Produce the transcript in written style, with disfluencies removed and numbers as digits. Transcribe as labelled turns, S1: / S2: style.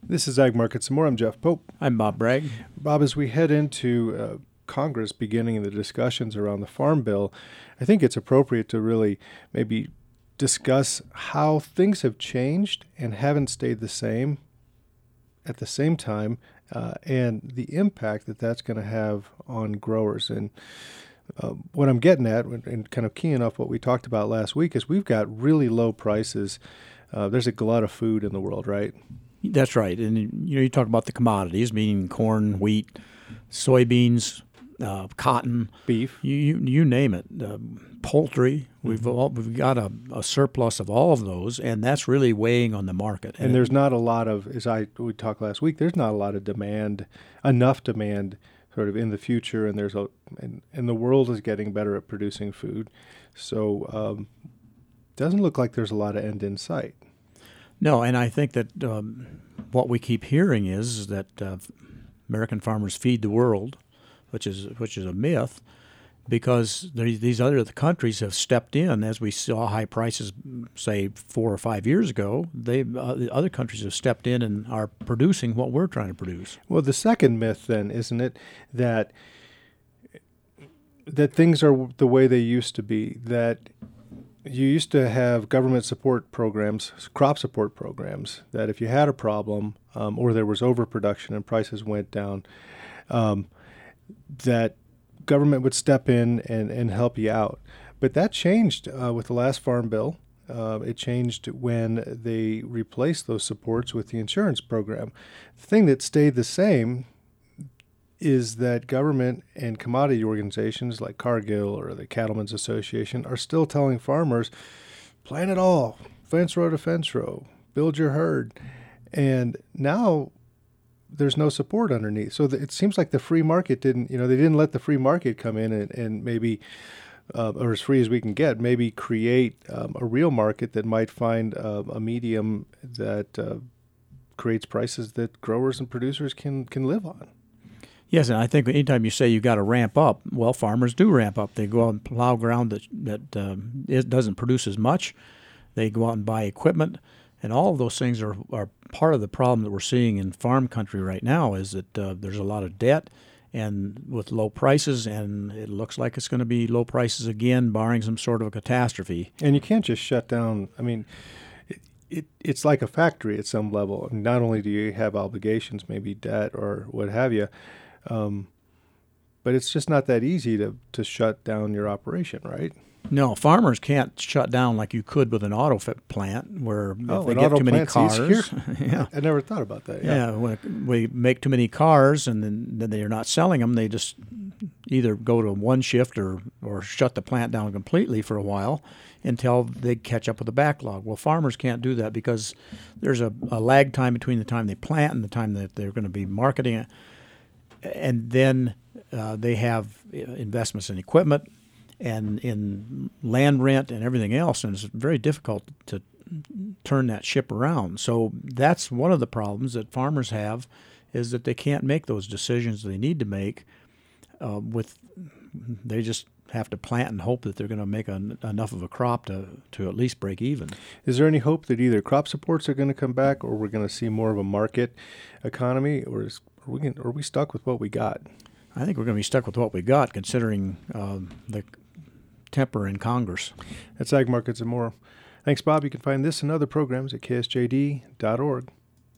S1: This is Ag Markets and More. I'm Jeff Pope.
S2: I'm Bob Bragg.
S1: Bob, as we head into Congress beginning the discussions around the Farm Bill, I think it's appropriate to really maybe discuss how things have changed and haven't stayed the same at the same time, and the impact that that's going to have on growers. And what I'm getting at, and kind of keying off what we talked about last week, is we've got really low prices. There's a glut of food in the world, right?
S2: That's right. And you talk about the commodities, meaning corn, wheat, soybeans, cotton,
S1: beef,
S2: you name it, poultry. We've got a surplus of all of those, and that's really weighing on the market.
S1: And there's not a lot of, we talked last week, there's not a lot of demand, enough demand sort of in the future, and and the world is getting better at producing food. So doesn't look like there's a lot of end in sight.
S2: No, and I think that what we keep hearing is that American farmers feed the world, which is a myth, because these other countries have stepped in. As we saw high prices, say 4 or 5 years ago, the other countries have stepped in and are producing what we're trying to produce.
S1: Well, the second myth then, isn't it, that things are the way they used to be, that you used to have government support programs, crop support programs, that if you had a problem or there was overproduction and prices went down, that government would step in and help you out. But that changed with the last Farm Bill. It changed when they replaced those supports with the insurance program. The thing that stayed the same is that government and commodity organizations like Cargill or the Cattlemen's Association are still telling farmers, plant it all, fence row to fence row, build your herd. And now there's no support underneath. So it seems like the free market they didn't let the free market come in and maybe, or as free as we can get, maybe create a real market that might find a medium that creates prices that growers and producers can live on.
S2: Yes, and I think anytime you say you got to ramp up, well, farmers do ramp up. They go out and plow ground that it doesn't produce as much. They go out and buy equipment, and all of those things are part of the problem that we're seeing in farm country right now. Is that there's a lot of debt, and with low prices, and it looks like it's going to be low prices again, barring some sort of a catastrophe.
S1: And you can't just shut down. I mean, it's like a factory at some level. I mean, not only do you have obligations, maybe debt or what have you. But it's just not that easy to shut down your operation, right?
S2: No, farmers can't shut down like you could with an auto plant, where if they get too many cars.
S1: Yeah, I never thought about that.
S2: Yeah, when we make too many cars and then they're not selling them, they just either go to one shift or shut the plant down completely for a while until they catch up with the backlog. Well, farmers can't do that because there's a lag time between the time they plant and the time that they're going to be marketing it. And then they have investments in equipment and in land rent and everything else, and it's very difficult to turn that ship around. So that's one of the problems that farmers have, is that they can't make those decisions they need to make. They just have to plant and hope that they're going to make enough of a crop to at least break even.
S1: Is there any hope that either crop supports are going to come back, or we're going to see more of a market economy, or are we stuck with what we got?
S2: I think we're going to be stuck with what we got, considering the temper in Congress.
S1: That's Ag Markets and More. Thanks, Bob. You can find this and other programs at ksjd.org.